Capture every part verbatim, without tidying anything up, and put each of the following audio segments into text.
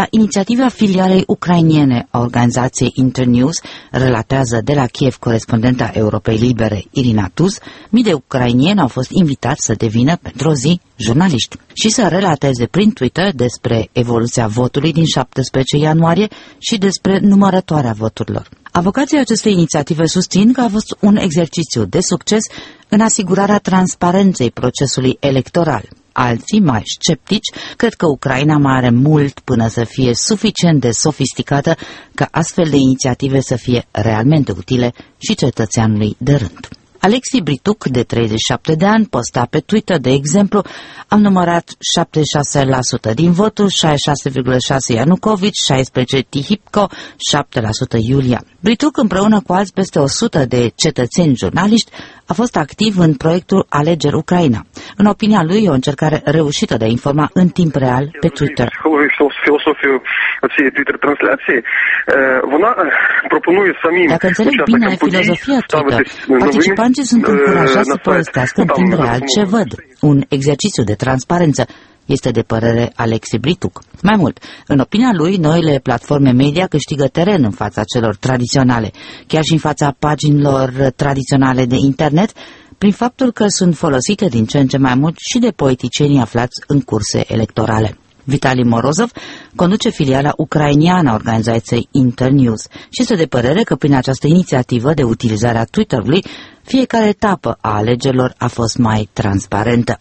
La inițiativa filialei ucrainiene a organizației Internews, relatează de la Kiev corespondenta Europei Libere Irina Tuz, mii de ucrainieni au fost invitați să devină pentru o zi jurnaliști și să relateze prin Twitter despre evoluția votului din șaptesprezece ianuarie și despre numărătoarea voturilor. Avocații acestei inițiative susțin că a fost un exercițiu de succes în asigurarea transparenței procesului electoral. Alții, mai sceptici, cred că Ucraina mai are mult până să fie suficient de sofisticată ca astfel de inițiative să fie realmente utile și cetățeanului de rând. Alexei Brituc, de treizeci și șapte de ani, posta pe Twitter, de exemplu: am numărat șaptezeci și șase la sută din voturi, șaizeci și șase virgulă șase la sută Ianucovici, șaisprezece la sută Tihipko, șapte la sută Iulia. Brituc, împreună cu alți peste o sută de cetățeni jurnaliști, a fost activ în proiectul Alegeri Ucraina. În opinia lui, e o încercare reușită de a informa în timp real pe Twitter. Dacă înțeleg bine filozofia Twitter, participanții sunt încurajați să povestească în timp real ce văd. Un exercițiu de transparență, este de părere Alexei Brituc. Mai mult, în opinia lui, noile platforme media câștigă teren în fața celor tradiționale, chiar și în fața paginilor tradiționale de internet, prin faptul că sunt folosite din ce în ce mai mult și de politicienii aflați în curse electorale. Vitali Morozov conduce filiala ucrainiană a organizației Internews și este de părere că prin această inițiativă de utilizare a Twitter-ului, fiecare etapă a alegerilor a fost mai transparentă.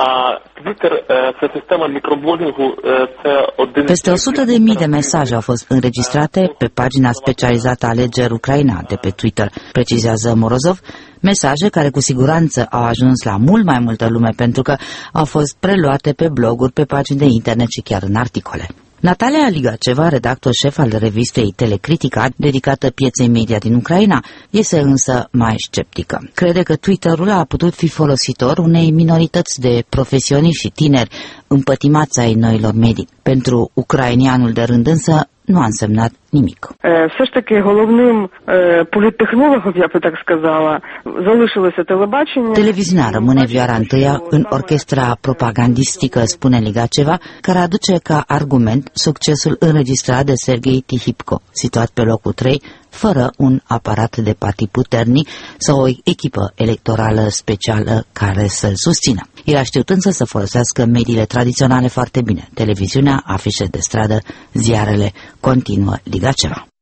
Peste o sută de mii de mesaje au fost înregistrate pe pagina specializată Alegeri Ucraina de pe Twitter, precizează Morozov, mesaje care cu siguranță au ajuns la mult mai multă lume pentru că au fost preluate pe bloguri, pe pagini de internet și chiar în articole. Natalia Ligaceva, redactor șef al revistei Telecritica, dedicată pieței media din Ucraina, este însă mai sceptică. Crede că Twitter-ul a putut fi folositor unei minorități de profesioniști și tineri împătimați ai noilor medii. Pentru ucrainianul de rând însă nu a însemnat nimic. Все ж таки головним політтехнологом, я би так сказала, залишилося телебачення. Televiziunea rămâne vioara întâia în orchestra propagandistică, spune Ligaceva, care aduce ca argument succesul înregistrat de Sergei Tihipko, situat pe locul trei, fără un aparat de partid puternic sau o echipă electorală specială care să-l susțină. El a știut însă să folosească mediile tradiționale foarte bine, televiziunea, afișe de stradă, ziarele, continuă Ligaceva.